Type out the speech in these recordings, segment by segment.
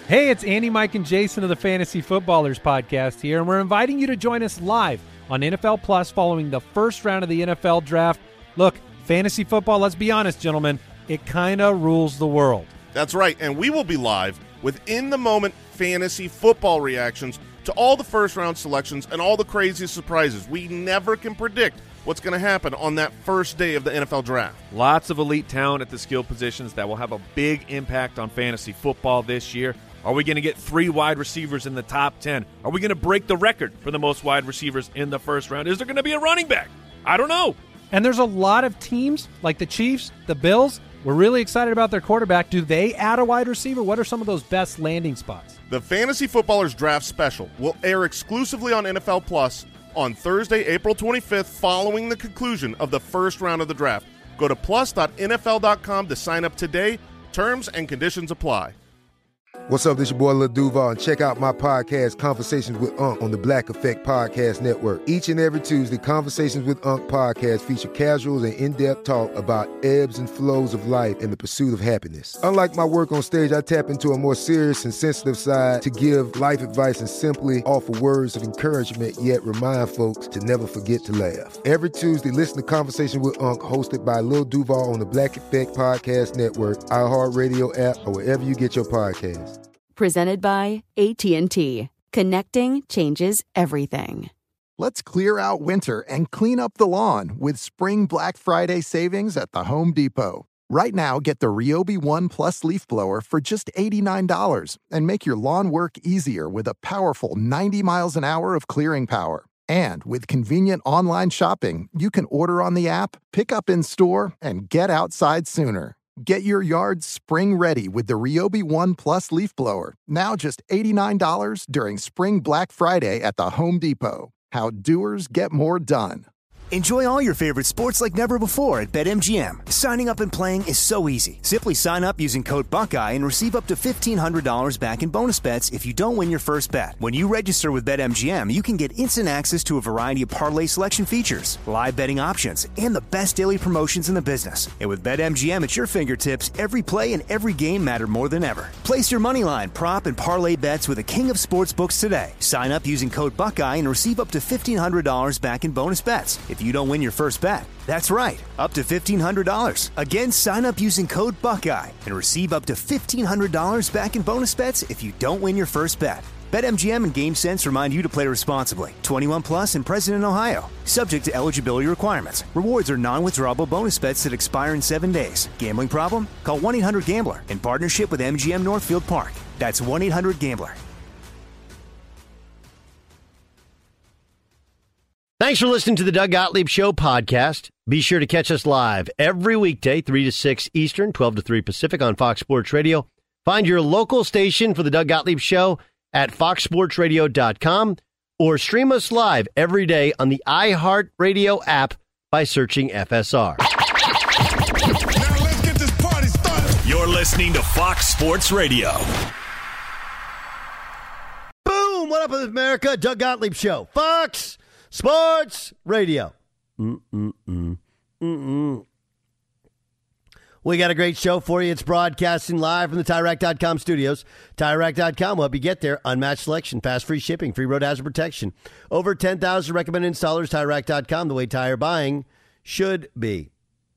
Hey, it's Andy, Mike, and Jason of the Fantasy Footballers podcast here, and we're inviting you to join us live on NFL Plus following the first round of the NFL Draft. Look, fantasy football, let's be honest, gentlemen, it kind of rules the world. That's right, and we will be live with in-the-moment fantasy football reactions to all the first-round selections and all the crazy surprises. We never can predict what's going to happen on that first day of the NFL Draft. Lots of elite talent at the skill positions that will have a big impact on fantasy football this year. Are we going to get 3 wide receivers in the top 10? Are we going to break the record for the most wide receivers in the first round? Is there going to be a running back? I don't know. And there's a lot of teams like the Chiefs, the Bills. We're really excited about their quarterback. Do they add a wide receiver? What are some of those best landing spots? The Fantasy Footballers Draft Special will air exclusively on NFL Plus on Thursday, April 25th, following the conclusion of the first round of the draft. Go to plus.nfl.com to sign up today. Terms and conditions apply. What's up, this your boy Lil Duval, and check out my podcast, Conversations with Unc, on the Black Effect Podcast Network. Each and every Tuesday, Conversations with Unc podcast feature casuals and in-depth talk about ebbs and flows of life and the pursuit of happiness. Unlike my work on stage, I tap into a more serious and sensitive side to give life advice and simply offer words of encouragement, yet remind folks to never forget to laugh. Every Tuesday, listen to Conversation with Unc, hosted by Lil Duval on the Black Effect Podcast Network, iHeartRadio app, or wherever you get your podcasts. Presented by AT&T. Connecting changes everything. Let's clear out winter and clean up the lawn with Spring Black Friday savings at the Home Depot. Right now, get the Ryobi One Plus leaf blower for just $89 and make your lawn work easier with a powerful 90 miles an hour of clearing power. And with convenient online shopping, you can order on the app, pick up in store, and get outside sooner. Get your yard spring ready with the Ryobi One Plus leaf blower. Now just $89 during Spring Black Friday at the Home Depot. How doers get more done. Enjoy all your favorite sports like never before at BetMGM. Signing up and playing is so easy. Simply sign up using code Buckeye and receive up to $1,500 back in bonus bets if you don't win your first bet. When you register with BetMGM, you can get instant access to a variety of parlay selection features, live betting options, and the best daily promotions in the business. And with BetMGM at your fingertips, every play and every game matter more than ever. Place your moneyline, prop, and parlay bets with the king of sportsbooks today. Sign up using code Buckeye and receive up to $1,500 back in bonus bets if you don't win your first bet. That's right, up to $1,500. Again, sign up using code Buckeye and receive up to $1,500 back in bonus bets if you don't win your first bet. BetMGM and GameSense remind you to play responsibly. 21 plus and present in Ohio. Subject to eligibility requirements. Rewards are non-withdrawable bonus bets that expire in 7 days. Gambling problem? Call 1-800-GAMBLER in partnership with MGM Northfield Park. That's 1-800-GAMBLER. Thanks for listening to the Doug Gottlieb Show podcast. Be sure to catch us live every weekday, 3 to 6 Eastern, 12 to 3 Pacific on Fox Sports Radio. Find your local station for the Doug Gottlieb Show at foxsportsradio.com or stream us live every day on the iHeartRadio app by searching FSR. Now let's get this party started. You're listening to Fox Sports Radio. Boom! What up, America? Doug Gottlieb Show. Fox Sports Radio. We got a great show for you. It's broadcasting live from the TireRack.com studios. TireRack.com will help you get there. Unmatched selection, fast free shipping, free road hazard protection. Over 10,000 recommended installers. TireRack.com, the way tire buying should be.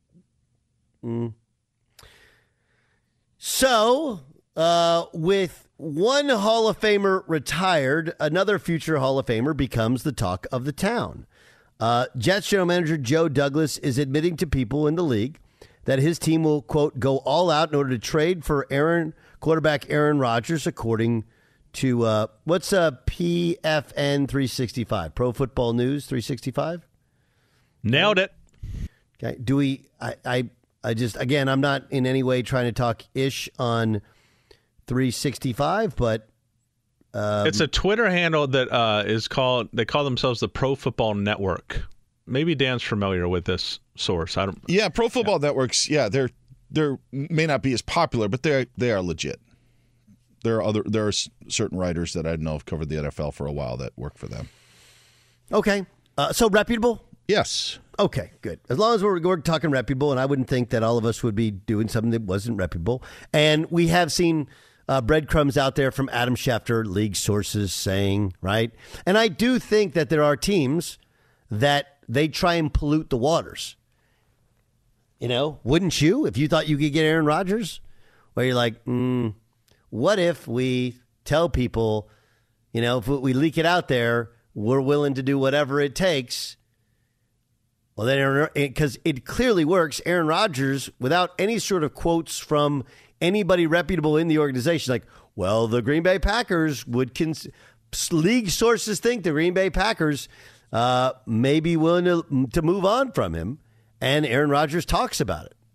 So, with one Hall of Famer retired, another future Hall of Famer becomes the talk of the town. Jets general manager Joe Douglas is admitting to people in the league that his team will, quote, go all out in order to trade for quarterback Aaron Rodgers, according to, what's PFN 365? Pro Football News 365? Nailed it. Okay. Do we, I just, again, I'm not in any way trying to talk ish on 365, but it's a Twitter handle that is called, they call themselves the Pro Football Network. Maybe Dan's familiar with this source. I don't. Yeah, Pro Football Networks. Yeah, they're may not be as popular, but they are legit. There are certain writers that I know have covered the NFL for a while that work for them. Okay, so reputable. Yes. Okay, good. As long as we're talking reputable, and I wouldn't think that all of us would be doing something that wasn't reputable. And we have seen breadcrumbs out there from Adam Schefter, league sources saying, right? And I do think that there are teams that they try and pollute the waters. Wouldn't you? If you thought you could get Aaron Rodgers, where you're like, what if we tell people, if we leak it out there, we're willing to do whatever it takes. Well, then, because it clearly works, Aaron Rodgers, without any sort of quotes from anybody reputable in the organization, like, well, the Green Bay Packers league sources think the Green Bay Packers may be willing to move on from him, and Aaron Rodgers talks about it.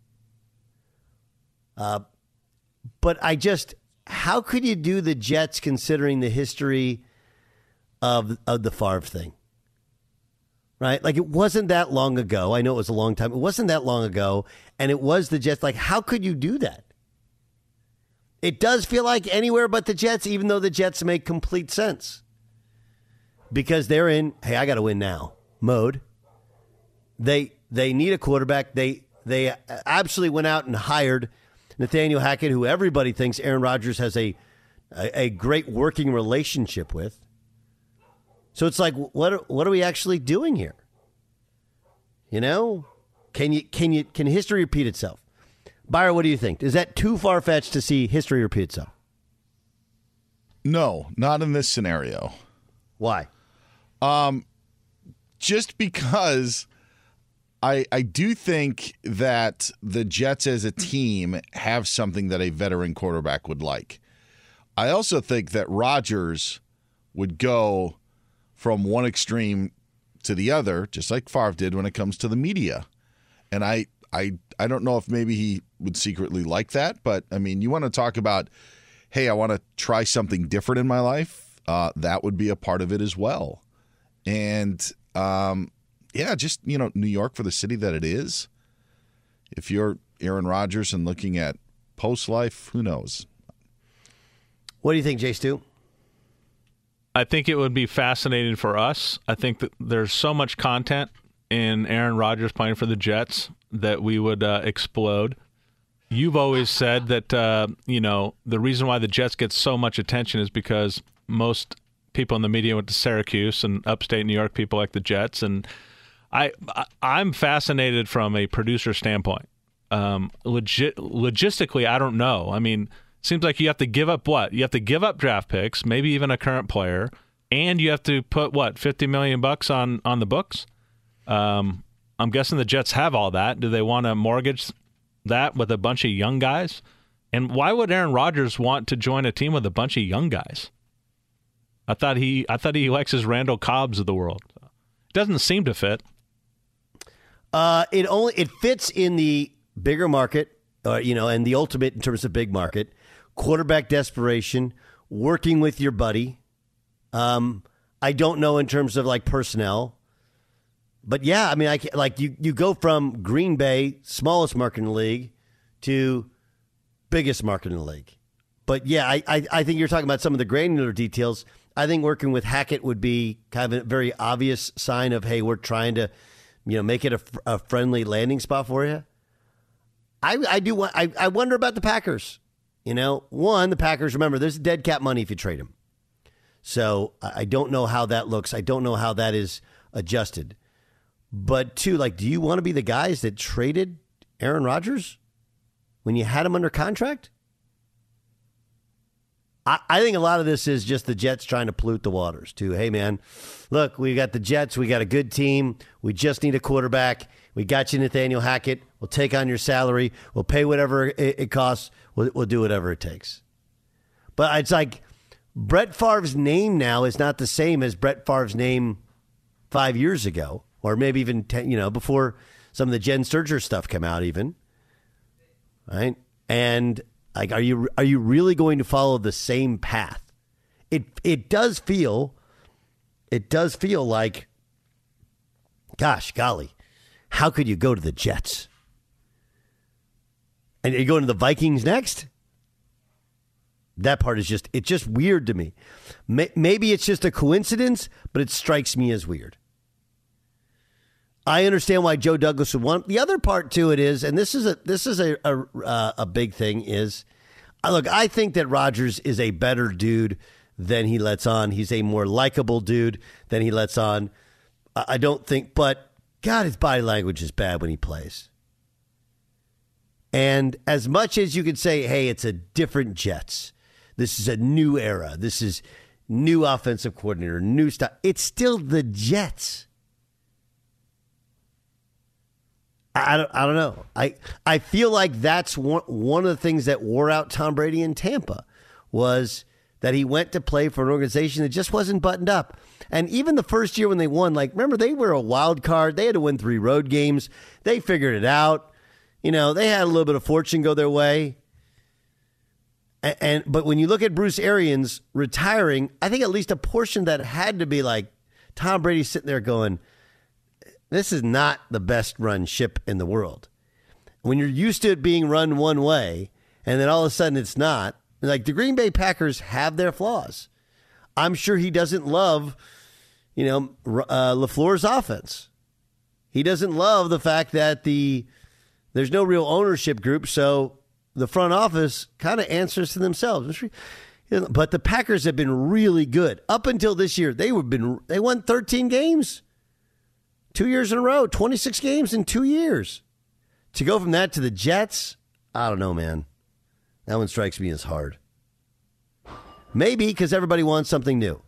But how could you do the Jets considering the history of the Favre thing? Right? Like, it wasn't that long ago. I know it was a long time. It wasn't that long ago. And it was the Jets. Like, how could you do that? It does feel like anywhere but the Jets, even though the Jets make complete sense. Because they're in, hey, I got to win now mode. They need a quarterback. They absolutely went out and hired Nathaniel Hackett, who everybody thinks Aaron Rodgers has a great working relationship with. So it's like, what are we actually doing here? Can history repeat itself? Byron, what do you think? Is that too far-fetched to see history repeat itself? No, not in this scenario. Why? Just because I do think that the Jets as a team have something that a veteran quarterback would like. I also think that Rodgers would go from one extreme to the other, just like Favre did when it comes to the media. And I don't know if maybe he would secretly like that, but, I mean, you want to talk about, hey, I want to try something different in my life, that would be a part of it as well. And, just, New York for the city that it is. If you're Aaron Rodgers and looking at post-life, who knows? What do you think, Jay Stu? I think it would be fascinating for us. I think that there's so much content in Aaron Rodgers playing for the Jets that we would explode. You've always said that, the reason why the Jets get so much attention is because most people in the media went to Syracuse, and upstate New York people like the Jets. And I'm fascinated from a producer standpoint. Logistically, I don't know. I mean, seems like you have to give up what? You have to give up draft picks, maybe even a current player, and you have to put, $50 million on the books? I'm guessing the Jets have all that. Do they want to mortgage that with a bunch of young guys? And why would Aaron Rodgers want to join a team with a bunch of young guys? I thought he likes his Randall Cobbs of the world. It doesn't seem to fit. It fits in the bigger market, and the ultimate in terms of big market. Quarterback desperation, working with your buddy. I don't know in terms of like personnel, but yeah, I mean, you go from Green Bay, smallest market in the league, to biggest market in the league. But yeah, I think you're talking about some of the granular details. I think working with Hackett would be kind of a very obvious sign of, hey, we're trying to, make it a friendly landing spot for you. I wonder about the Packers. The Packers, remember, there's dead cap money if you trade them. So I don't know how that looks. I don't know how that is adjusted. But two, do you want to be the guys that traded Aaron Rodgers when you had him under contract? I think a lot of this is just the Jets trying to pollute the waters too. Hey, man, look, we got the Jets. We got a good team. We just need a quarterback. We got you, Nathaniel Hackett. We'll take on your salary. We'll pay whatever it costs. We'll do whatever it takes. But it's like Brett Favre's name now is not the same as Brett Favre's name 5 years ago, or maybe even 10, before some of the Jen Sturger stuff came out even. Right? And are you really going to follow the same path? It does feel like, gosh, golly, how could you go to the Jets? And you're going to the Vikings next? That part is it's just weird to me. Maybe it's just a coincidence, but it strikes me as weird. I understand why Joe Douglas would want. The other part to it is, and this is a big thing, is Look, I think that Rodgers is a better dude than he lets on. He's a more likable dude than he lets on. I don't think, but God, his body language is bad when he plays. And as much as you could say, hey, it's a different Jets, this is a new era, this is new offensive coordinator, new stuff, it's still the Jets. I don't know. I feel like that's one of the things that wore out Tom Brady in Tampa was that he went to play for an organization that just wasn't buttoned up. And even the first year when they won, like, remember, they were a wild card. They had to win 3 road games. They figured it out. You know, they had a little bit of fortune go their way. But when you look at Bruce Arians retiring, I think at least a portion that had to be like Tom Brady sitting there going, this is not the best run ship in the world. When you're used to it being run one way, and then all of a sudden it's not, like the Green Bay Packers have their flaws. I'm sure he doesn't love, LaFleur's offense. He doesn't love the fact that there's no real ownership group, so the front office kind of answers to themselves. But the Packers have been really good. Up until this year, they won 13 games. 2 years in a row, 26 games in 2 years. To go from that to the Jets, I don't know, man. That one strikes me as hard. Maybe because everybody wants something new.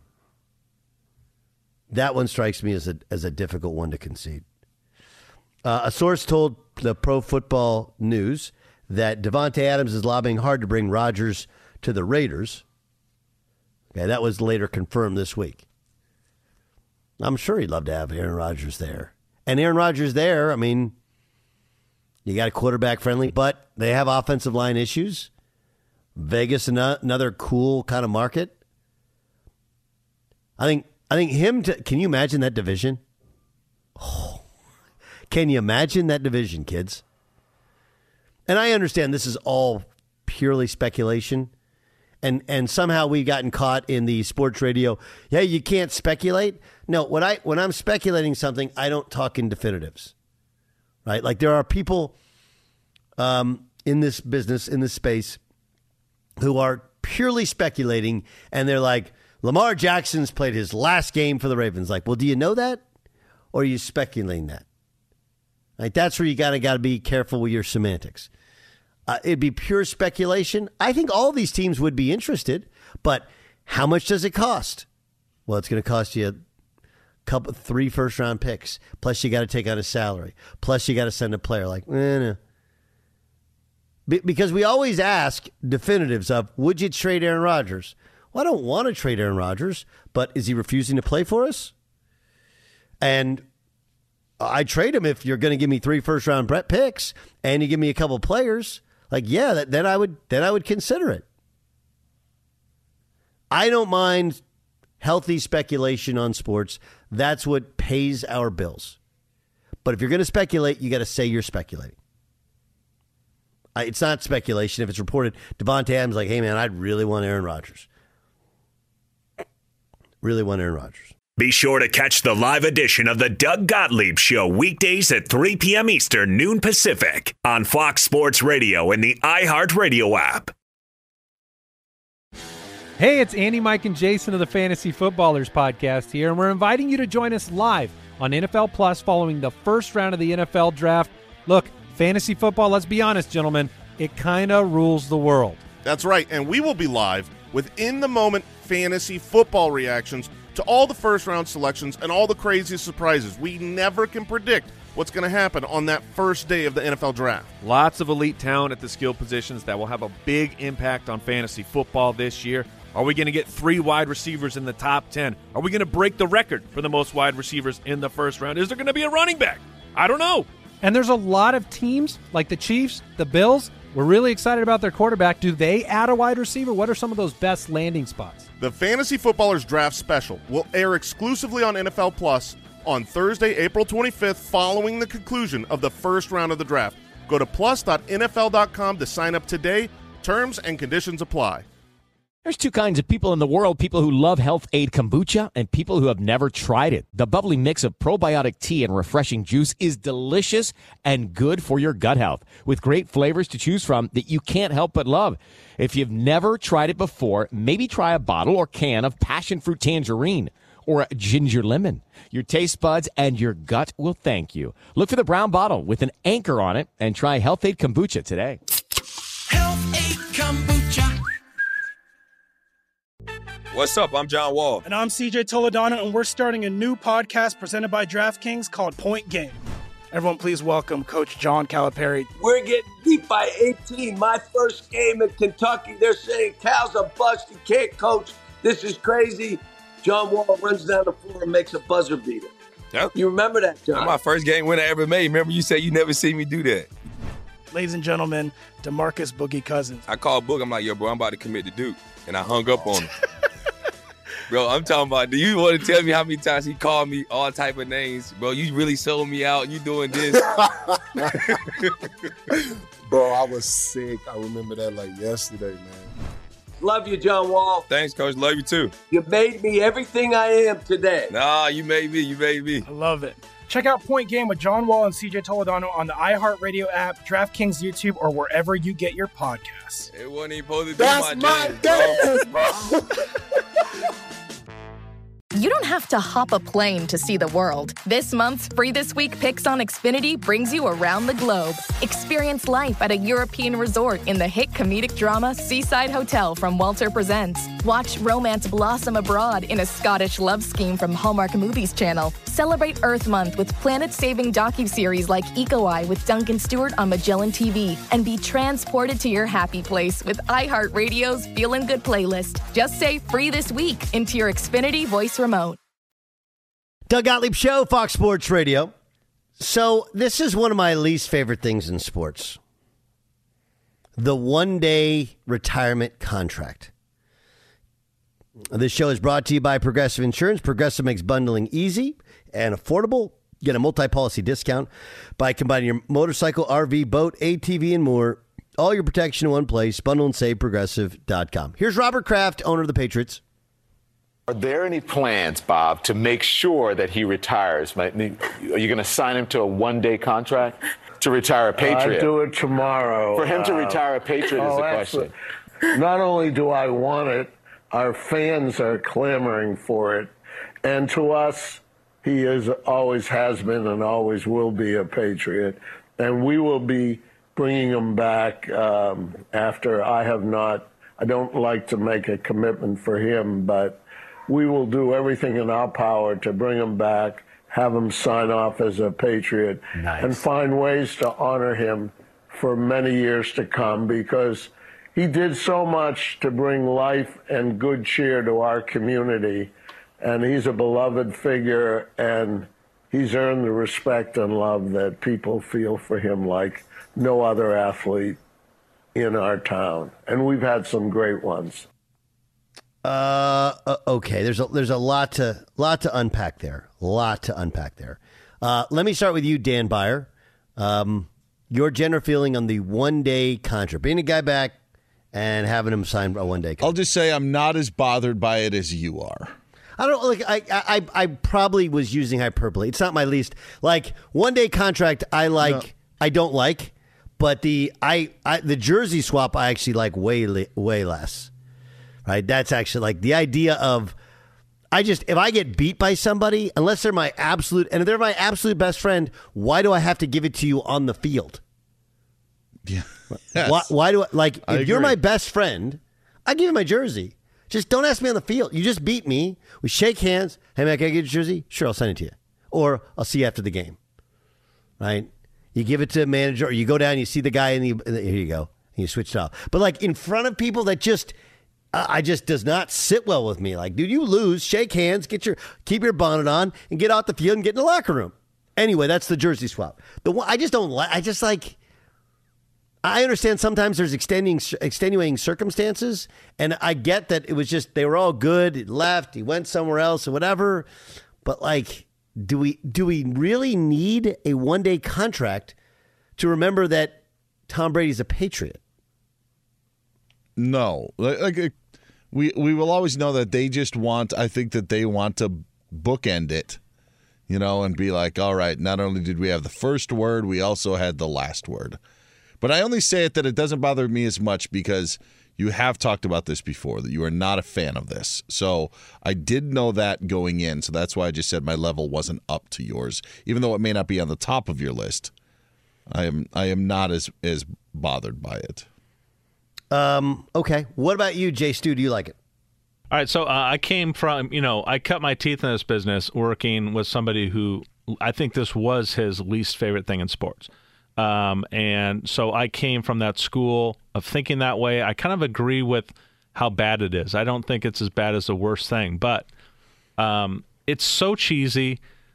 That one strikes me as a difficult one to concede. A source told the Pro Football News that Davante Adams is lobbying hard to bring Rodgers to the Raiders. Okay, that was later confirmed this week. I'm sure he'd love to have Aaron Rodgers there. And Aaron Rodgers there, I mean, you got a quarterback friendly, but they have offensive line issues. Vegas, another cool kind of market. I think him can you imagine that division? Oh, can you imagine that division, kids? And I understand this is all purely speculation. And somehow we've gotten caught in the sports radio. Yeah, you can't speculate. No, when I'm speculating something, I don't talk in definitives, right? Like there are people in this business, in this space, who are purely speculating, and they're like, Lamar Jackson's played his last game for the Ravens. Like, well, do you know that, or are you speculating that? Like that's where you got to be careful with your semantics. It'd be pure speculation. I think all these teams would be interested, but how much does it cost? Well, it's going to cost you a 3 first-round picks, plus you got to take out a salary, plus you got to send a player. Like, no. Because we always ask definitives of, would you trade Aaron Rodgers? Well, I don't want to trade Aaron Rodgers, but is he refusing to play for us? And I trade him if you're going to give me 3 first-round picks and you give me a couple players. Like, yeah, then I would consider it. I don't mind healthy speculation on sports. That's what pays our bills. But if you're going to speculate, you got to say you're speculating. It's not speculation if it's reported. Davante Adams like, hey, man, I'd really want Aaron Rodgers. Really want Aaron Rodgers. Be sure to catch the live edition of the Doug Gottlieb Show weekdays at 3 p.m. Eastern, noon Pacific on Fox Sports Radio and the iHeartRadio app. Hey, it's Andy, Mike, and Jason of the Fantasy Footballers podcast here, and we're inviting you to join us live on NFL Plus following the first round of the NFL Draft. Look, fantasy football, let's be honest, gentlemen, it kind of rules the world. That's right, and we will be live with in-the-moment fantasy football reactions to all the first-round selections and all the craziest surprises. We never can predict what's going to happen on that first day of the NFL Draft. Lots of elite talent at the skill positions that will have a big impact on fantasy football this year. Are we going to get 3 wide receivers in the top 10? Are we going to break the record for the most wide receivers in the first round? Is there going to be a running back? I don't know. And there's a lot of teams like the Chiefs, the Bills. We're really excited about their quarterback. Do they add a wide receiver? What are some of those best landing spots? The Fantasy Footballers Draft Special will air exclusively on NFL Plus on Thursday, April 25th, following the conclusion of the first round of the draft. Go to plus.nfl.com to sign up today. Terms and conditions apply. There's two kinds of people in the world, people who love Health Aid Kombucha and people who have never tried it. The bubbly mix of probiotic tea and refreshing juice is delicious and good for your gut health, with great flavors to choose from that you can't help but love. If you've never tried it before, maybe try a bottle or can of passion fruit tangerine or a ginger lemon. Your taste buds and your gut will thank you. Look for the brown bottle with an anchor on it and try Health Aid Kombucha today. Health Aid Kombucha. What's up? I'm John Wall. And I'm CJ Toledano, and we're starting a new podcast presented by DraftKings called Point Game. Everyone, please welcome Coach John Calipari. We're getting beat by 18. My first game in Kentucky, they're saying Cal's a bust. He can't coach. This is crazy. John Wall runs down the floor and makes a buzzer beater. Yep. You remember that, John? That's my first game win I ever made. Remember you said you never see me do that. Ladies and gentlemen, DeMarcus Boogie Cousins. I called Boog. I'm like, yo, bro, I'm about to commit to Duke. And I hung up on him. Bro, I'm talking about, do you want to tell me how many times he called me all type of names? Bro, you really sold me out. You doing this. Bro, I was sick. I remember that like yesterday, man. Love you, John Wall. Thanks, Coach. Love you, too. You made me everything I am today. Nah, you made me. You made me. I love it. Check out Point Game with John Wall and CJ Toledano on the iHeartRadio app, DraftKings YouTube, or wherever you get your podcasts. It wasn't even supposed to be That's my dance, bro. You don't have to hop a plane to see the world. This month's Free This Week Picks on Xfinity brings you around the globe. Experience life at a European resort in the hit comedic drama Seaside Hotel from Walter Presents. Watch romance blossom abroad in a Scottish love scheme from Hallmark Movies Channel. Celebrate Earth Month with planet-saving docuseries like Eco Eye with Duncan Stewart on Magellan TV. And be transported to your happy place with iHeartRadio's Feelin' Good playlist. Just say Free This Week into your Xfinity voice remote. Doug Gottlieb Show, Fox Sports Radio. So this is one of my least favorite things in sports. The one-day retirement contract. This show is brought to you by Progressive Insurance. Progressive makes bundling easy and affordable. Get a multi-policy discount by combining your motorcycle, RV, boat, ATV, and more. All your protection in one place. Bundle and save Progressive.com. Here's Robert Kraft, owner of the Patriots. Are there any plans, Bob, to make sure that he retires? Are you going to sign him to a one-day contract to retire a Patriot? I'd do it tomorrow. For him to retire a Patriot is the question. Not only do I want it, our fans are clamoring for it. And to us, he always has been and always will be a Patriot. And we will be bringing him back after I don't like to make a commitment for him, but we will do everything in our power to bring him back, have him sign off as a Patriot, and find ways to honor him for many years to come, because he did so much to bring life and good cheer to our community, and he's a beloved figure, and he's earned the respect and love that people feel for him like no other athlete in our town. And we've had some great ones. Okay. There's a lot to unpack there. Let me start with you, Dan Byer. Your general feeling on the one-day contract, bringing a guy back and having him sign a one-day contract. I'll just say I'm not as bothered by it as you are. I don't like. I probably was using hyperbole. It's not my least like one-day contract. I like. No. I don't like, but the jersey swap I actually like way less. Right, that's actually like the idea of if I get beat by somebody, unless they're my absolute, and if they're my absolute best friend, why do I have to give it to you on the field? Yeah. Yes. Why do if you're my best friend, I give you my jersey. Just don't ask me on the field. You just beat me. We shake hands. Hey man, can I get your jersey? Sure, I'll send it to you. Or I'll see you after the game. Right? You give it to a manager, or you go down, you see the guy here you go, and you switch it off. But like in front of people that just does not sit well with me. Like, dude, you lose, shake hands, keep your bonnet on, and get out the field and get in the locker room. Anyway, that's the jersey swap. I understand sometimes there's extenuating circumstances, and I get that it was just they were all good. He left, he went somewhere else, or whatever. But like, do we really need a one-day contract to remember that Tom Brady's a Patriot? No, we will always know that they just want, I think that they want to bookend it, and be like, all right, not only did we have the first word, we also had the last word. But I only say it that it doesn't bother me as much because you have talked about this before, that you are not a fan of this. So I did know that going in, so that's why I just said my level wasn't up to yours. Even though it may not be on the top of your list, I am not as bothered by it. Okay. What about you, Jay Stu? Do you like it? All right, so I came from, I cut my teeth in this business working with somebody who I think this was his least favorite thing in sports. And so I came from that school of thinking that way. I kind of agree with how bad it is. I don't think it's as bad as the worst thing, but it's so cheesy.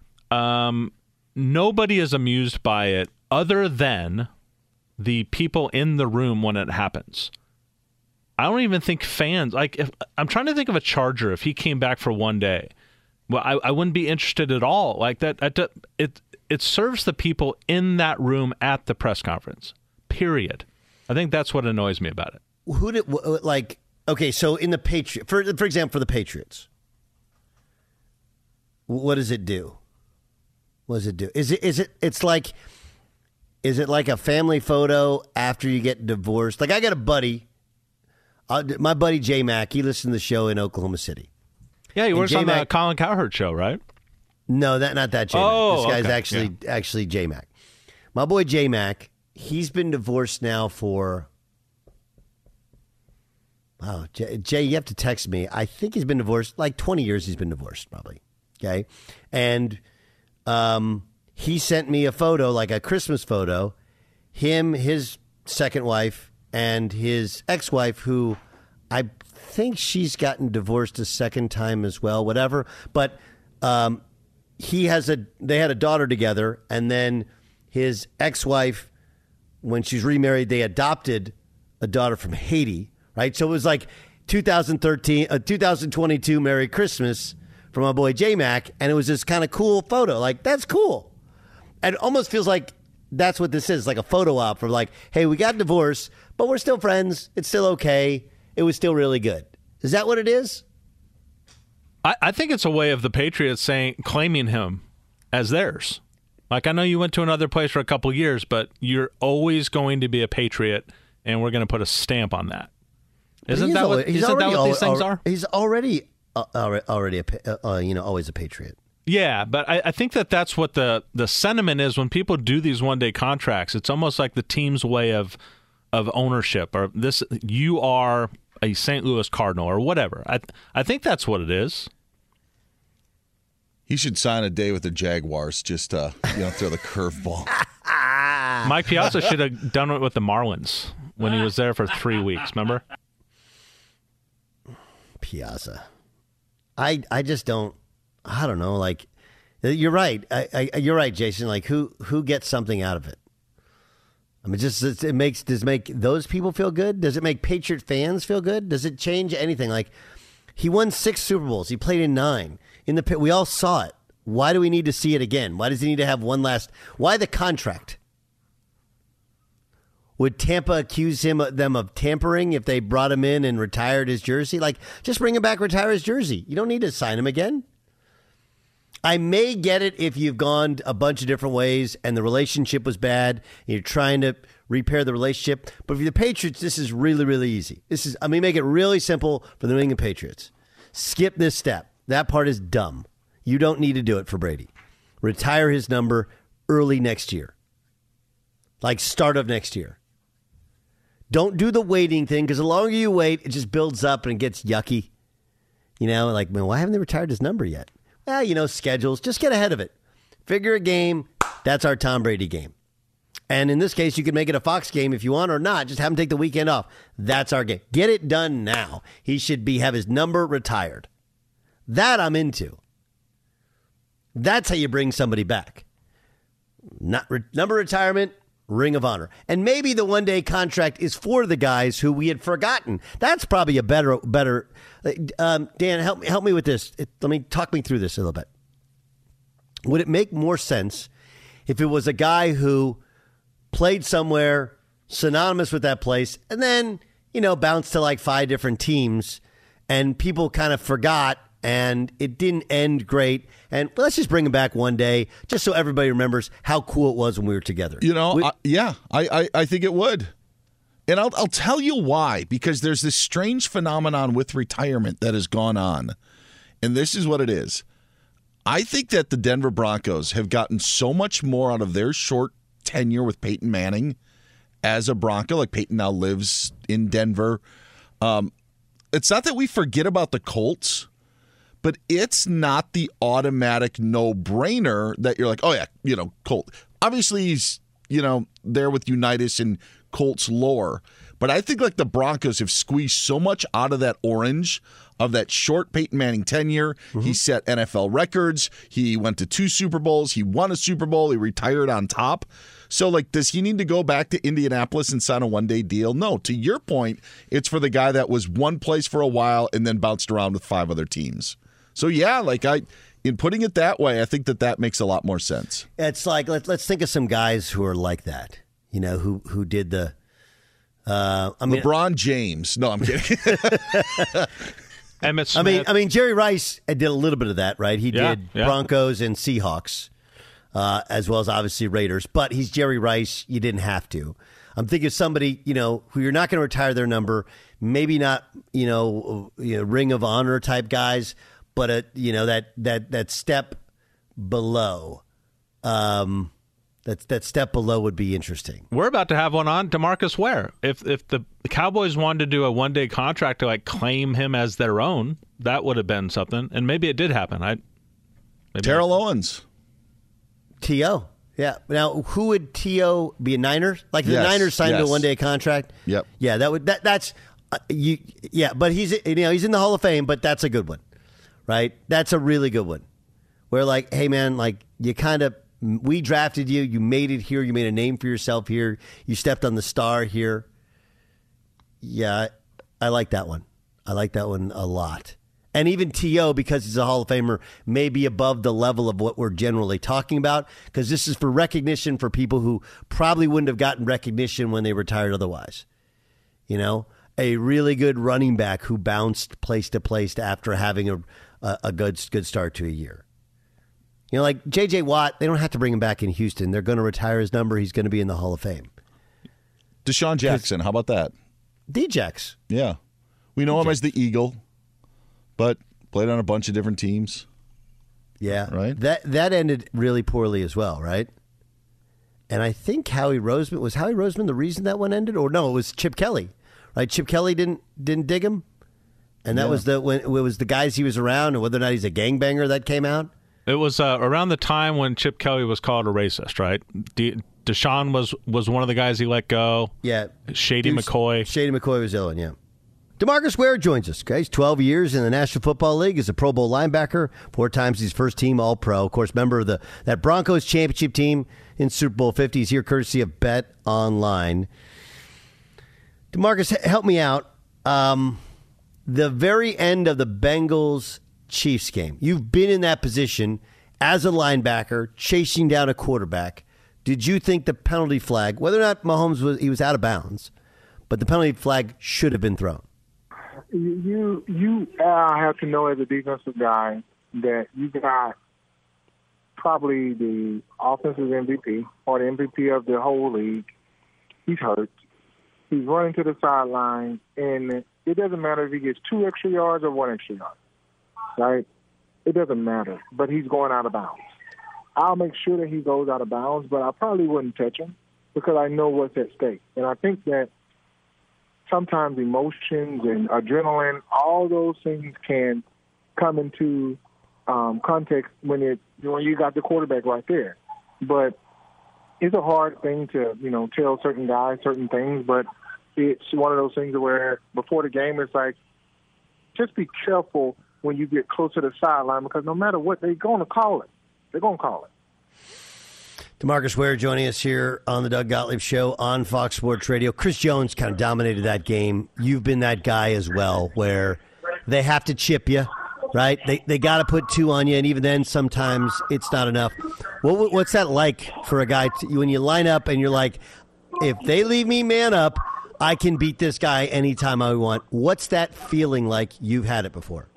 Nobody is amused by it other than the people in the room when it happens. I don't even think fans, I'm trying to think of a Charger if he came back for one day. Well, I wouldn't be interested at all. Like that, it serves the people in that room at the press conference, period. I think that's what annoys me about it. Okay, so in the Patriots, for example, for the Patriots, what does it do? What does it do? Is it like a family photo after you get divorced? Like I got a buddy, my buddy J Mac, he listens to the show in Oklahoma City. Yeah, he works on the Colin Cowherd show, right? No, not that J Mac. This guy's actually J Mac. My boy J Mac, he's been divorced now for Jay, you have to text me. I think he's been divorced like 20 years. He's been divorced probably. Okay, and he sent me a photo, like a Christmas photo. Him, his second wife, and his ex-wife, who I think she's gotten divorced a second time as well. Whatever, but. They had a daughter together, and then his ex-wife, when she's remarried, they adopted a daughter from Haiti, right? So it was like 2022 Merry Christmas from my boy J-Mac, and it was this kind of cool photo. Like, that's cool. And it almost feels like that's what this is, like a photo op for like, hey, we got divorced, but we're still friends. It's still okay. It was still really good. Is that what it is? I think it's a way of the Patriots claiming him as theirs. Like, I know you went to another place for a couple of years, but you're always going to be a Patriot, and we're going to put a stamp on that. Isn't that what these things are? He's already always a Patriot. Yeah, but I think that's what the sentiment is when people do these one-day contracts. It's almost like the team's way of ownership, or this. You are a St. Louis Cardinal or whatever. I think that's what it is. He should sign a day with the Jaguars just to throw the curveball. Mike Piazza should have done it with the Marlins when he was there for 3 weeks, remember? Piazza. I just don't know. Like, you're right. You're right, Jason. Like, who gets something out of it? I mean, does it make those people feel good? Does it make Patriot fans feel good? Does it change anything? Like, he won 6 Super Bowls. He played in 9. We all saw it. Why do we need to see it again? Why does he need to have one last? Why the contract? Would Tampa accuse them of tampering if they brought him in and retired his jersey? Like, just bring him back, retire his jersey. You don't need to sign him again. I may get it if you've gone a bunch of different ways and the relationship was bad and you're trying to repair the relationship. But for the Patriots, this is really, really easy. Make it really simple for the New England Patriots. Skip this step. That part is dumb. You don't need to do it for Brady. Retire his number early next year. Like start of next year. Don't do the waiting thing, because the longer you wait, it just builds up and it gets yucky. Like, man, why haven't they retired his number yet? Well, schedules. Just get ahead of it. Figure a game. That's our Tom Brady game. And in this case, you can make it a Fox game if you want or not. Just have him take the weekend off. That's our game. Get it done now. He should have his number retired. That I'm into. That's how you bring somebody back. Not number retirement, Ring of Honor. And maybe the one-day contract is for the guys who we had forgotten. That's probably a better. Dan, help me with this. Talk me through this a little bit. Would it make more sense if it was a guy who played somewhere synonymous with that place and then, bounced to like 5 different teams and people kind of forgot, and it didn't end great. And let's just bring him back one day, just so everybody remembers how cool it was when we were together. I think it would. And I'll tell you why, because there's this strange phenomenon with retirement that has gone on, and this is what it is. I think that the Denver Broncos have gotten so much more out of their short tenure with Peyton Manning as a Bronco. Like, Peyton now lives in Denver. It's not that we forget about the Colts, but it's not the automatic no-brainer that you're like, oh, yeah, Colt. Obviously, he's, there with Unitas and Colts lore. But I think, like, the Broncos have squeezed so much out of that orange of that short Peyton Manning tenure. Mm-hmm. He set NFL records. He went to 2 Super Bowls. He won a Super Bowl. He retired on top. So, like, does he need to go back to Indianapolis and sign a one-day deal? No. To your point, it's for the guy that was one place for a while and then bounced around with 5 other teams. So, yeah, in putting it that way, I think that makes a lot more sense. It's like, let's think of some guys who are like that, who did the LeBron James. No, I'm kidding. Emmitt Smith. I mean, Jerry Rice did a little bit of that, right? He did Broncos and Seahawks, as well as obviously Raiders. But he's Jerry Rice. You didn't have to. I'm thinking of somebody, who you're not going to retire their number. Maybe not, Ring of Honor type guys, but that step below. That step below would be interesting. We're about to have one on DeMarcus Ware. If the Cowboys wanted to do a one-day contract to claim him as their own, that would have been something. And maybe it did happen. Terrell Owens. T.O. Yeah. Now, who would T.O. be, a Niner? Like the Niners signed a one-day contract? Yep. Yeah, that's yeah, but he's he's in the Hall of Fame, but that's a good one. Right? That's a really good one. Where hey man, you kind of, we drafted you. You made it here. You made a name for yourself here. You stepped on the star here. Yeah, I like that one. I like that one a lot. And even T.O., because he's a Hall of Famer, may be above the level of what we're generally talking about, because this is for recognition for people who probably wouldn't have gotten recognition when they retired otherwise. A really good running back who bounced place to place after having a good start to a year. Like J.J. Watt, they don't have to bring him back in Houston. They're going to retire his number. He's going to be in the Hall of Fame. Deshaun Jackson, how about that? D-Jax. Yeah. We know him as the Eagle, but played on a bunch of different teams. Yeah. Right? That ended really poorly as well, right? And I think Howie Roseman the reason that one ended? Or no, it was Chip Kelly. Right? Chip Kelly didn't dig him? And that was when it was the guys he was around, and whether or not he's a gangbanger that came out? It was around the time when Chip Kelly was called a racist, right? Deshaun was one of the guys he let go. Yeah. Shady McCoy. Shady McCoy was the other one, yeah. DeMarcus Ware joins us. Okay? He's 12 years in the National Football League as a Pro Bowl linebacker. 4 times he's first team All-Pro. Of course, member of that Broncos championship team in Super Bowl 50. He's here courtesy of Bet Online. DeMarcus, help me out. The very end of the Bengals-Chiefs game, you've been in that position as a linebacker, chasing down a quarterback. Did you think the penalty flag, whether or not Mahomes was out of bounds, but the penalty flag should have been thrown? You have to know as a defensive guy that you got probably the offensive MVP or the MVP of the whole league. He's hurt. He's running to the sideline, and it doesn't matter if he gets 2 extra yards or 1 extra yard, right? It doesn't matter, but he's going out of bounds. I'll make sure that he goes out of bounds, but I probably wouldn't touch him because I know what's at stake. And I think that sometimes emotions and adrenaline, all those things can come into context when you got the quarterback right there. But it's a hard thing to, tell certain guys certain things, but it's one of those things where before the game, it's like, just be careful when you get close to the sideline because no matter what, they're going to call it. They're going to call it. DeMarcus Ware joining us here on the Doug Gottlieb Show on Fox Sports Radio. Chris Jones kind of dominated that game. You've been that guy as well where they have to chip you, right? They got to put 2 on you, and even then sometimes it's not enough. What's that like for a guy when you line up and you're like, if they leave me man up, I can beat this guy anytime I want. What's that feeling like? You've had it before.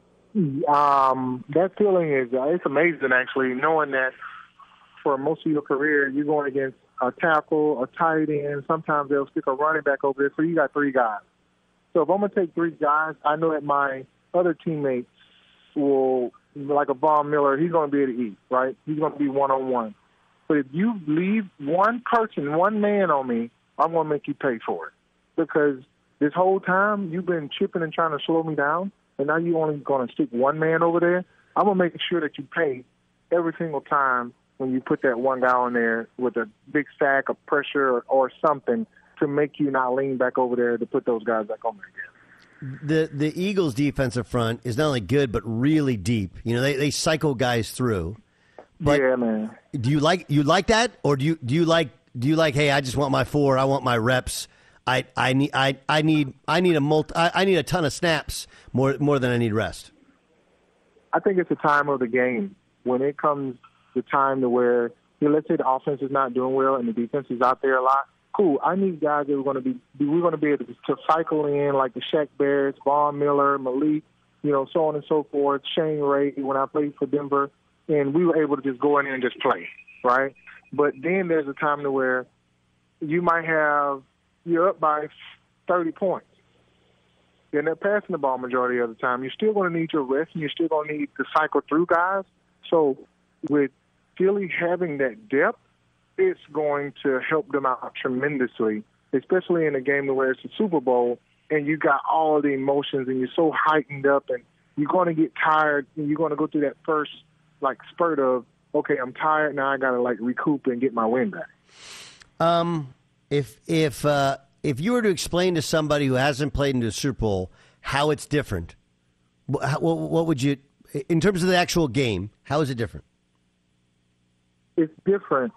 That feeling is it's amazing, actually, knowing that for most of your career, you're going against a tackle, a tight end. Sometimes they'll stick a running back over there, so you got 3 guys. So if I'm going to take 3 guys, I know that my other teammates will, like a Von Miller, he's going to be able to eat, right? He's going to be one-on-one. But if you leave one person, one man on me, I'm going to make you pay for it. Because this whole time, you've been chipping and trying to slow me down, and now you're only going to stick one man over there. I'm going to make sure that you pay every single time when you put that one guy on there with a big stack of pressure or something to make you not lean back over there to put those guys back on there again. The Eagles' defensive front is not only good but really deep. You know, they cycle guys through. But yeah, man. Do you like that, or do you like hey, I just want my 4, I want my reps. I need a ton of snaps more than I need rest. I think it's the time of the game when it comes the time to where, let's say the offense is not doing well and the defense is out there a lot. Cool. I need guys that we're going to be able to cycle in, like the Shaq Barretts, Von Miller, Malik, so on and so forth. Shane Ray when I played for Denver, and we were able to just go in there and just play, right? But then there's a time to where you're up by 30 points. You're not passing the ball majority of the time. You're still going to need your rest, and you're still going to need to cycle through guys. So with Philly having that depth, it's going to help them out tremendously, especially in a game where it's a Super Bowl and you got all the emotions and you're so heightened up and you're going to get tired and you're going to go through that first spurt of, okay, I'm tired now, I got to recoup and get my wind back. If you were to explain to somebody who hasn't played in the Super Bowl how it's different, what would you, in terms of the actual game, how is it different? It's different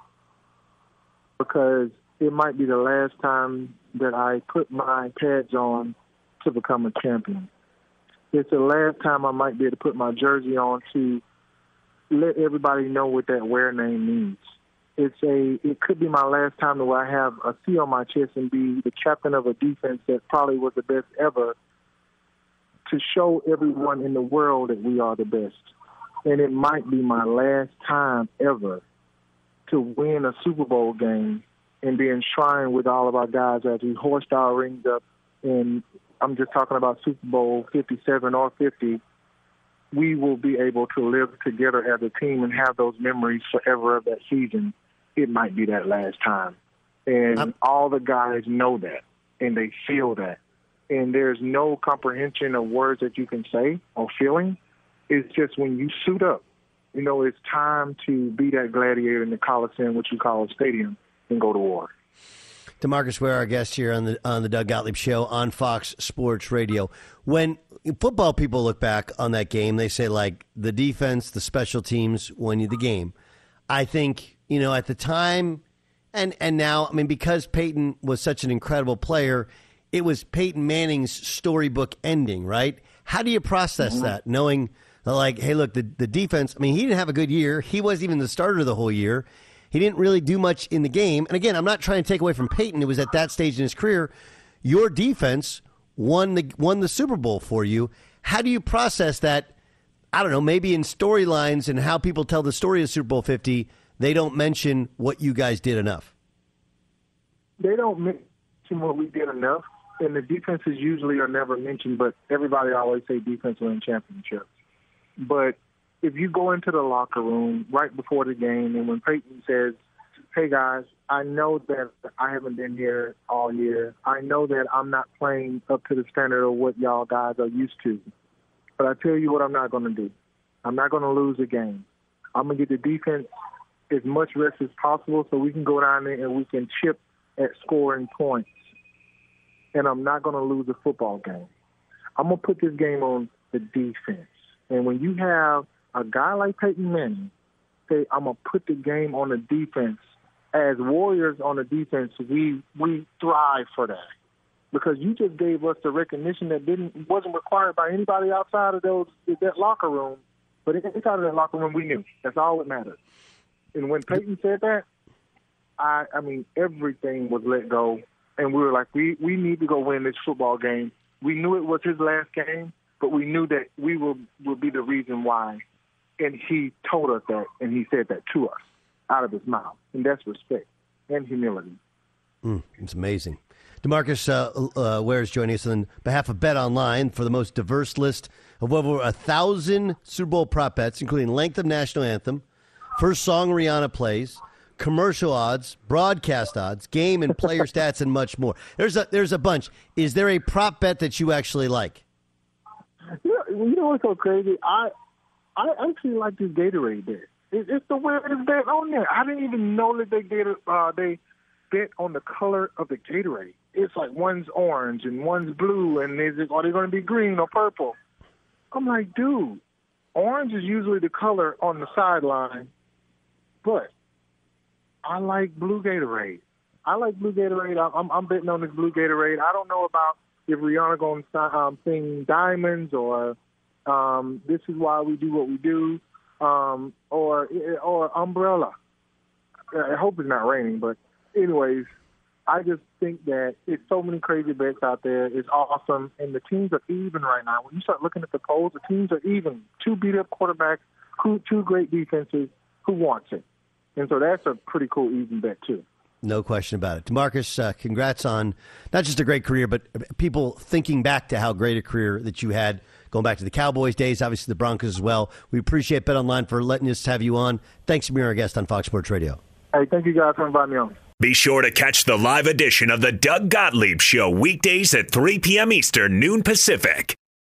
because it might be the last time that I put my pads on to become a champion. It's the last time I might be able to put my jersey on to let everybody know what that wear name means. It could be my last time where I have a C on my chest and be the captain of a defense that probably was the best ever, to show everyone in the world that we are the best. And it might be my last time ever to win a Super Bowl game and be enshrined with all of our guys as we hoist our rings up. And I'm just talking about Super Bowl 57 or 50. We will be able to live together as a team and have those memories forever of that season. It might be that last time. And all the guys know that, and they feel that. And there's no comprehension of words that you can say or feeling. It's just when you suit up, it's time to be that gladiator in the Coliseum, which you call a stadium, and go to war. DeMarcus Ware, our guest here on the Doug Gottlieb Show on Fox Sports Radio. When football people look back on that game, they say, the defense, the special teams won you the game. I think, at the time and now, because Peyton was such an incredible player, it was Peyton Manning's storybook ending, right? How do you process that, knowing, hey, look, the defense, he didn't have a good year. He wasn't even the starter the whole year. He didn't really do much in the game. And again, I'm not trying to take away from Peyton. It was at that stage in his career. Your defense won the Super Bowl for you. How do you process that? I don't know, maybe in storylines and how people tell the story of Super Bowl 50, they don't mention what you guys did enough. They don't mention what we did enough, and the defenses usually are never mentioned, but everybody always say defense win championships. But if you go into the locker room right before the game and when Peyton says, hey, guys, I know that I haven't been here all year. I know that I'm not playing up to the standard of what y'all guys are used to. But I tell you what I'm not going to do. I'm not going to lose a game. I'm going to get the defense as much rest as possible so we can go down there and we can chip at scoring points. And I'm not going to lose a football game. I'm going to put this game on the defense. And when you have a guy like Peyton Manning say, I'm going to put the game on the defense, as Warriors on the defense, we thrive for that. Because you just gave us the recognition that wasn't required by anybody outside of that locker room. But inside of that locker room, we knew. That's all that mattered. And when Peyton said that, everything was let go. and we were like, we need to go win this football game. We knew it was his last game, but we knew that we would be the reason why. And he told us that, and he said that to us out of his mouth. And that's respect and humility. It's amazing. DeMarcus Ware is joining us on behalf of Bet Online for the most diverse list of over 1,000 Super Bowl prop bets, including length of national anthem, first song Rihanna plays, commercial odds, broadcast odds, game and player stats, and much more. There's a bunch. Is there a prop bet that you actually like? You know what's so crazy? I actually like this Gatorade bet. It's the weirdest bet on there. I didn't even know that they bet on the color of the Gatorade. It's like one's orange and one's blue, and are they going to be green or purple? I'm like, dude, orange is usually the color on the sideline, but I like blue Gatorade. I'm betting on this blue Gatorade. I don't know about if Rihanna going to sing Diamonds or This Is Why We Do What We Do or Umbrella. I hope it's not raining, but anyways, I just think that it's so many crazy bets out there. It's awesome, and the teams are even right now. When you start looking at the polls, the teams are even. 2 beat-up quarterbacks, 2 great defenses. Who wants it? And so that's a pretty cool even bet, too. No question about it. DeMarcus, congrats on not just a great career, but people thinking back to how great a career that you had, going back to the Cowboys days, obviously the Broncos as well. We appreciate Bet Online for letting us have you on. Thanks for being our guest on Fox Sports Radio. Hey, thank you guys for inviting me on. Be sure to catch the live edition of the Doug Gottlieb Show weekdays at 3 p.m. Eastern, noon Pacific.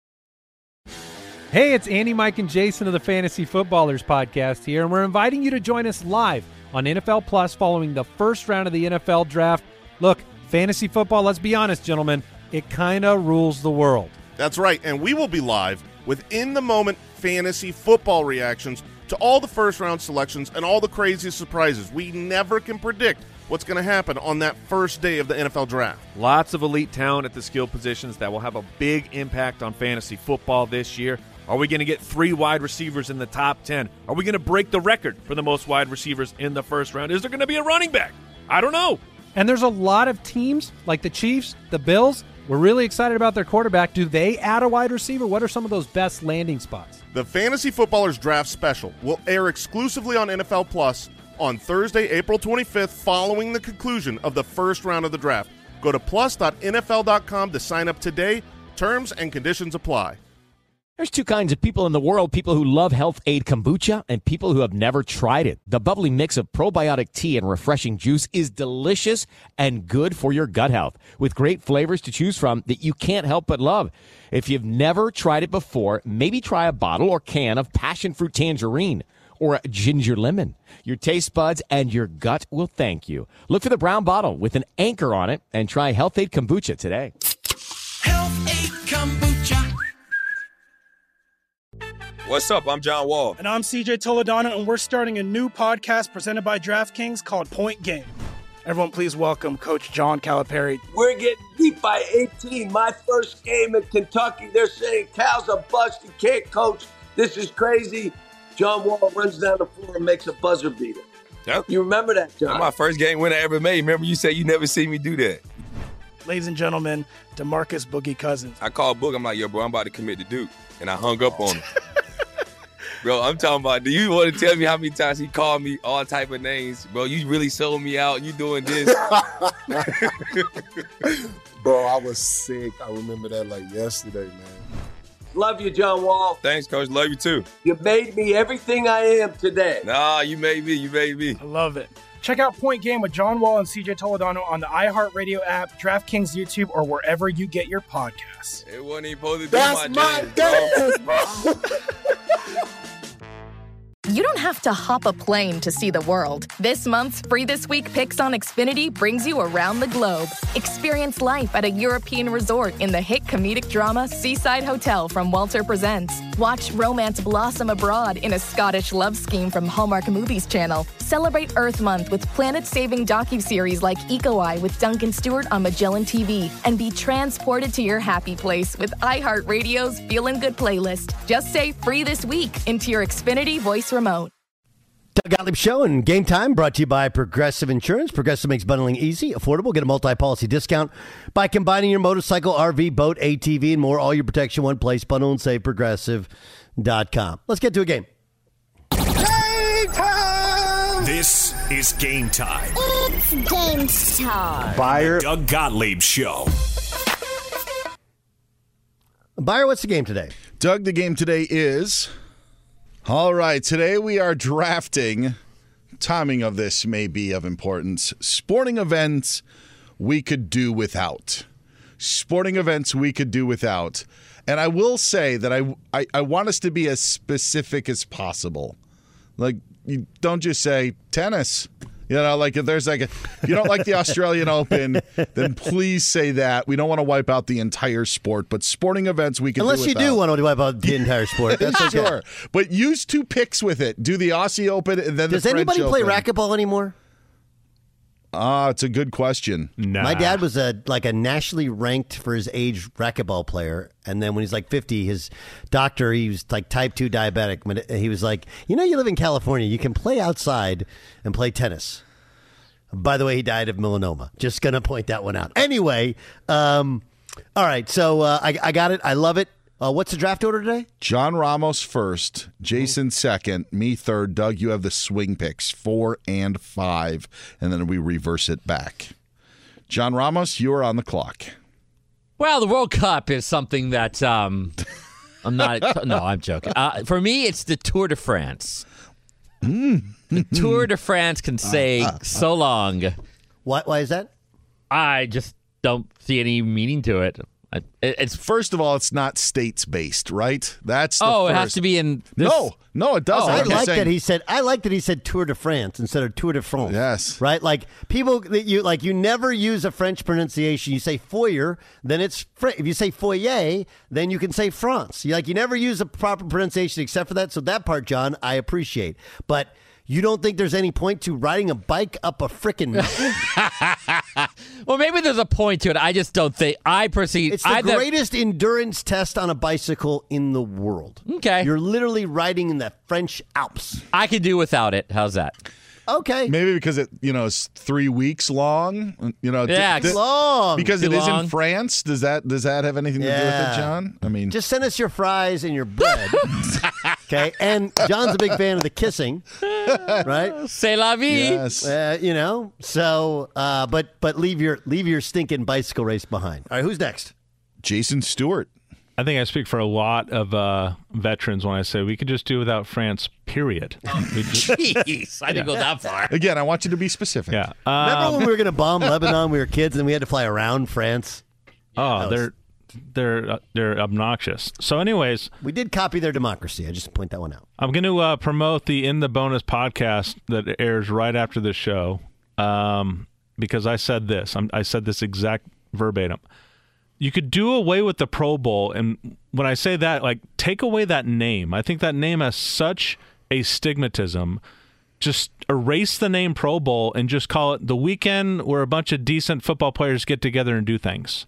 Hey, it's Andy, Mike, and Jason of the Fantasy Footballers podcast here, and we're inviting you to join us live on NFL Plus following the first round of the NFL Draft. Look, fantasy football, let's be honest, gentlemen, it kind of rules the world. That's right, and we will be live with in-the-moment fantasy football reactions to all the first-round selections and all the craziest surprises. We never can predict what's going to happen on that first day of the NFL Draft. Lots of elite talent at the skill positions that will have a big impact on fantasy football this year. Are we going to get 3 wide receivers in the top 10? Are we going to break the record for the most wide receivers in the first round? Is there going to be a running back? I don't know. And there's a lot of teams like the Chiefs, the Bills. We're really excited about their quarterback. Do they add a wide receiver? What are some of those best landing spots? The Fantasy Footballers Draft Special will air exclusively on NFL Plus on Thursday, April 25th, following the conclusion of the first round of the draft. Go to plus.nfl.com to sign up today. Terms and conditions apply. There's 2 kinds of people in the world, people who love Health Aid Kombucha and people who have never tried it. The bubbly mix of probiotic tea and refreshing juice is delicious and good for your gut health, with great flavors to choose from that you can't help but love. If you've never tried it before, maybe try a bottle or can of passion fruit tangerine or ginger lemon. Your taste buds and your gut will thank you. Look for the brown bottle with an anchor on it and try Health Aid Kombucha today. Health Aid Kombucha. What's up? I'm John Wall. And I'm CJ Toledano, and we're starting a new podcast presented by DraftKings called Point Game. Everyone, please welcome Coach John Calipari. We're getting beat by 18. My first game in Kentucky, they're saying Cal's a bust. He can't coach. This is crazy. John Wall runs down the floor and makes a buzzer beater. Yep. You remember that, John? That's my first game winner I ever made. Remember you said you never see me do that. Ladies and gentlemen, DeMarcus Boogie Cousins. I called Boog. I'm like, yo, bro, I'm about to commit to Duke. And I hung up on him. Bro, I'm talking about, do you want to tell me how many times he called me all type of names? Bro, you really sold me out. You doing this. Bro, I was sick. I remember that like yesterday, man. Love you, John Wall. Thanks, Coach. Love you, too. You made me everything I am today. Nah, you made me. You made me. I love it. Check out Point Game with John Wall and CJ Toledano on the iHeartRadio app, DraftKings YouTube, or wherever you get your podcasts. It wasn't even supposed to be That's my game, bro. You don't have to hop a plane to see the world. This month's Free This Week Picks on Xfinity brings you around the globe. Experience life at a European resort in the hit comedic drama Seaside Hotel from Walter Presents. Watch romance blossom abroad in a Scottish love scheme from Hallmark Movies Channel. Celebrate Earth Month with planet-saving docuseries like Eco Eye with Duncan Stewart on Magellan TV. And be transported to your happy place with iHeartRadio's Feelin' Good playlist. Just say Free This Week into your Xfinity voice remote. Doug Gottlieb Show and Game Time brought to you by Progressive Insurance. Progressive makes bundling easy, affordable. Get a multi-policy discount by combining your motorcycle, RV, boat, ATV, and more. All your protection one place. Bundle and save Progressive.com. Let's get to a game. Game time! This is Game Time. It's game time. The Doug Gottlieb Show. Buyer, what's the game today? Doug, the game today is... All right, today we are drafting. Timing of this may be of importance. Sporting events we could do without. Sporting events we could do without. And I will say that I want us to be as specific as possible. Like, you don't just say tennis. You know, like if there's if you don't like the Australian Open, then please say that. We don't want to wipe out the entire sport, but sporting events we can do Unless you do want to wipe out the entire sport. That's okay. Sure. But use 2 picks with it. Do the Aussie Open and then Does the French anybody play Open. racquetball anymore? It's a good question. Nah. My dad was a nationally ranked for his age racquetball player, and then when he's like 50, his doctor, he was like type 2 diabetic, but he was like, you live in California, you can play outside and play tennis. By the way, he died of melanoma. Just gonna point that one out. Anyway, all right, so I got it. I love it. What's the draft order today? John Ramos first, Jason second, me third. Doug, you have the swing picks 4 and 5, and then we reverse it back. John Ramos, you are on the clock. Well, the World Cup is something that I'm not. No, I'm joking. For me, it's the Tour de France. The Tour de France can say so long. Why is that? I just don't see any meaning to it. It's first of all, it's not states-based, right? That's the it first. has to be in. This... No, it doesn't. I like that he said. I like that he said Tour de France instead of Tour de France. Yes, right. Like people that you never use a French pronunciation. You say foyer, then it's if you say foyer, then you can say France. You never use a proper pronunciation except for that. So that part, John, I appreciate, but. You don't think there's any point to riding a bike up a frickin' mountain? Well, maybe there's a point to it. I just don't think. I perceive it's the greatest endurance test on a bicycle in the world. Okay, you're literally riding in the French Alps. I could do without it. How's that? Okay, maybe because it it's 3 weeks long. Long because Too it is long. in France. Does that have anything to do with it, John? I mean, just send us your fries and your bread. Okay, and John's a big fan of the kissing, right? C'est la vie. Yes. So, but leave your stinking bicycle race behind. All right, who's next? Jason Stewart. I think I speak for a lot of veterans when I say we could just do without France, period. Jeez, I didn't go that far. Again, I want you to be specific. Yeah. Remember when we were going to bomb Lebanon? We were kids and we had to fly around France. They're obnoxious. So, anyways, we did copy their democracy. I just point that one out. I'm going to promote the In the Bonus podcast that airs right after this show because I said this. I said this exact verbatim. You could do away with the Pro Bowl, and when I say that, take away that name. I think that name has such a stigmatism. Just erase the name Pro Bowl and just call it the weekend where a bunch of decent football players get together and do things.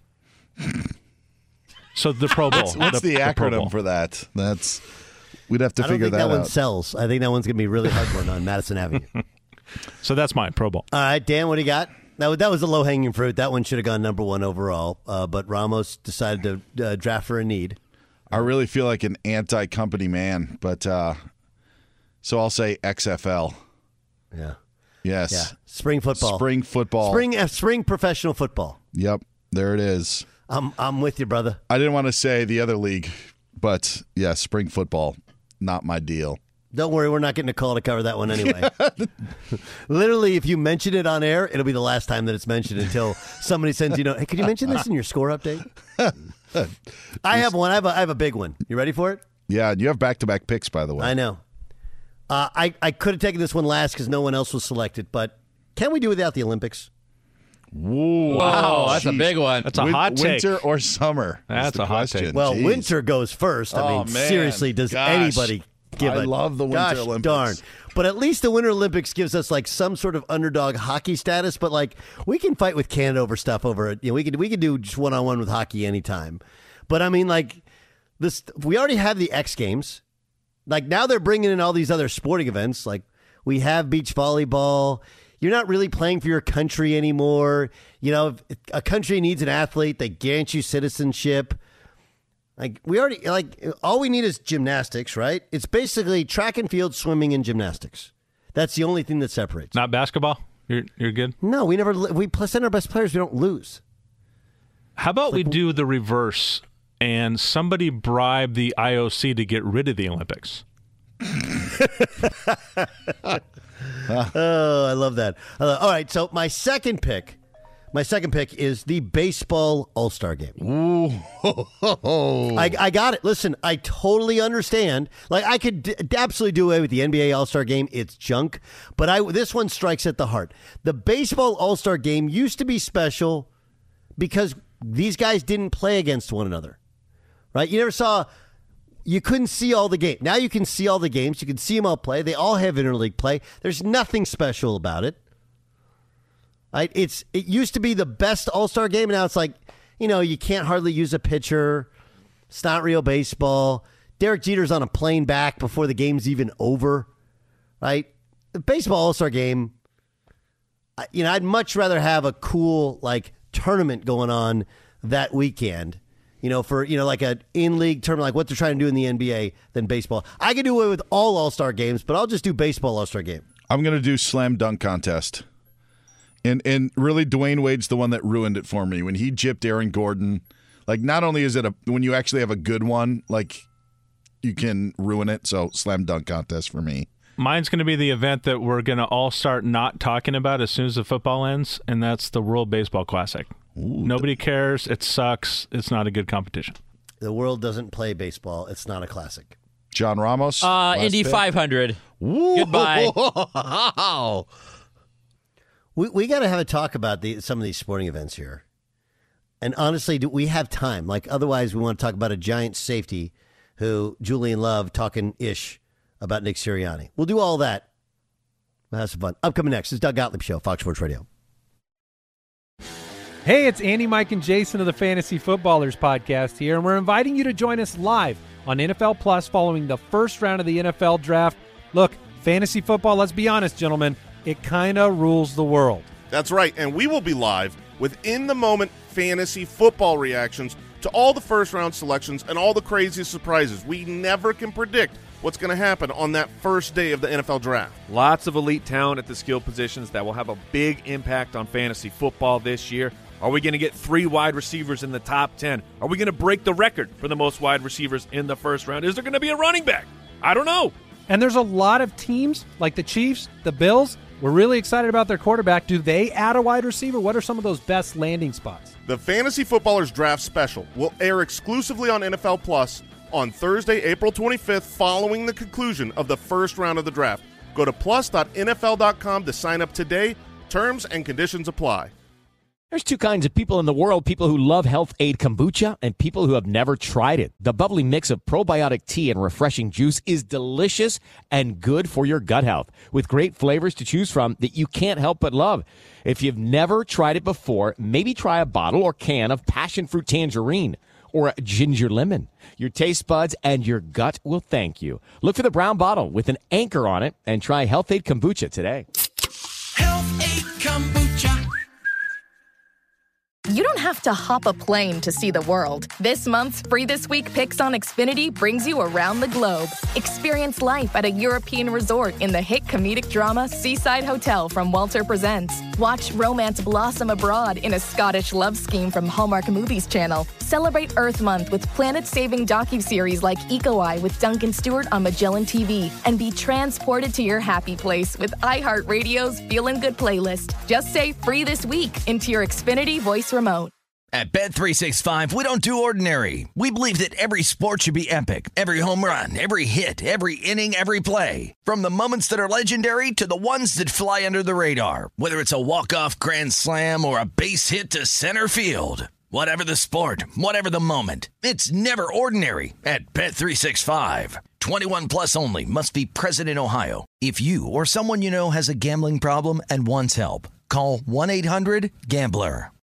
So the Pro Bowl. What's the Pro acronym Bowl. for that? We'd have to I don't figure think that that one out. sells. I think that one's going to be really hard one on Madison Avenue. So that's mine, Pro Bowl. All right, Dan, what do you got? That was a low-hanging fruit. That one should have gone number 1 overall, but Ramos decided to draft for a need. I really feel like an anti-company man, but so I'll say XFL. Yeah. Yes. Yeah. Spring football. Spring professional football. Yep. There it is. I'm with you, brother. I didn't want to say the other league, but yeah, spring football, not my deal. Don't worry, we're not getting a call to cover that one anyway. Literally, if you mention it on air, it'll be the last time that it's mentioned until somebody sends hey, could you mention this in your score update? I have one. I have a big one. You ready for it? Yeah, you have back-to-back picks, by the way. I know. I could have taken this one last because no one else was selected, but can we do without the Olympics? Whoa, wow, that's a big one. That's a hot take. Winter or summer? That's a hot take. Well, Jeez. winter goes first. I mean, man. seriously, does anybody give I love the Winter Olympics. Darn. But at least the Winter Olympics gives us some sort of underdog hockey status. But we can fight with Canada over stuff over it. We could do just one-on-one with hockey anytime. But I mean, this we already have the X Games. Now they're bringing in all these other sporting events. We have beach volleyball. You're not really playing for your country anymore. You know, if a country needs an athlete, they grant you citizenship. All we need is gymnastics, right? It's basically track and field, swimming, and gymnastics. That's the only thing that separates. Not basketball? You're good? No, we send our best players. We don't lose. How about we do the reverse and somebody bribe the IOC to get rid of the Olympics? Oh, I love that. All right, so my second pick is the baseball All-Star Game. Ooh. I got it. Listen, I totally understand. Like, I could absolutely do away with the NBA All-Star Game. It's junk. But this one strikes at the heart. The baseball All-Star Game used to be special because these guys didn't play against one another, right? You couldn't see all the games. Now you can see all the games. You can see them all play. They all have interleague play. There's nothing special about it. Right? It used to be the best All-Star game, and now it's like, you can't hardly use a pitcher. It's not real baseball. Derek Jeter's on a plane back before the game's even over. Right? The baseball All-Star game, I'd much rather have a cool, tournament going on that weekend. Like an in-league tournament, like what they're trying to do in the NBA, than baseball. I could do away with all All-Star games, but I'll just do baseball All-Star game. I'm going to do slam dunk contest. And really, Dwayne Wade's the one that ruined it for me. When he gypped Aaron Gordon, not only is it when you actually have a good one, you can ruin it. So slam dunk contest for me. Mine's going to be the event that we're going to all start not talking about as soon as the football ends, and that's the World Baseball Classic. Ooh, nobody cares. It sucks. It's not a good competition. The world doesn't play baseball. It's not a classic. John Ramos? Indy 500. Ooh. Goodbye. Wow. We got to have a talk about some of these sporting events here. And honestly, do we have time? Otherwise, we want to talk about a giant safety who Julian Love talking ish about Nick Sirianni. We'll do all that. We'll have some fun. Upcoming next is Doug Gottlieb Show, Fox Sports Radio. Hey, it's Andy, Mike, and Jason of the Fantasy Footballers podcast here, and we're inviting you to join us live on NFL Plus following the first round of the NFL Draft. Look, fantasy football, let's be honest, gentlemen, it kind of rules the world. That's right, and we will be live with in-the-moment fantasy football reactions to all the first-round selections and all the craziest surprises. We never can predict what's going to happen on that first day of the NFL Draft. Lots of elite talent at the skill positions that will have a big impact on fantasy football this year. Are we going to get 3 wide receivers in the top 10? Are we going to break the record for the most wide receivers in the first round? Is there going to be a running back? I don't know. And there's a lot of teams like the Chiefs, the Bills. We're really excited about their quarterback. Do they add a wide receiver? What are some of those best landing spots? The Fantasy Footballers Draft Special will air exclusively on NFL Plus on Thursday, April 25th, following the conclusion of the first round of the draft. Go to plus.nfl.com to sign up today. Terms and conditions apply. There's two kinds of people in the world, people who love Health Aid Kombucha and people who have never tried it. The bubbly mix of probiotic tea and refreshing juice is delicious and good for your gut health, with great flavors to choose from that you can't help but love. If you've never tried it before, maybe try a bottle or can of passion fruit tangerine or a ginger lemon. Your taste buds and your gut will thank you. Look for the brown bottle with an anchor on it and try Health Aid Kombucha today. Health Aid Kombucha. You don't have to hop a plane to see the world. This month's Free This Week Picks on Xfinity brings you around the globe. Experience life at a European resort in the hit comedic drama Seaside Hotel from Walter Presents. Watch romance blossom abroad in a Scottish love scheme from Hallmark Movies Channel. Celebrate Earth Month with planet-saving docuseries like Eco Eye with Duncan Stewart on Magellan TV. And be transported to your happy place with iHeartRadio's Feelin' Good playlist. Just say Free This Week into your Xfinity voice remote. At Bet365, we don't do ordinary. We believe that every sport should be epic. Every home run, every hit, every inning, every play. From the moments that are legendary to the ones that fly under the radar. Whether it's a walk-off grand slam or a base hit to center field. Whatever the sport, whatever the moment. It's never ordinary at Bet365. 21 plus only. Must be present in Ohio. If you or someone you know has a gambling problem and wants help, call 1-800-GAMBLER.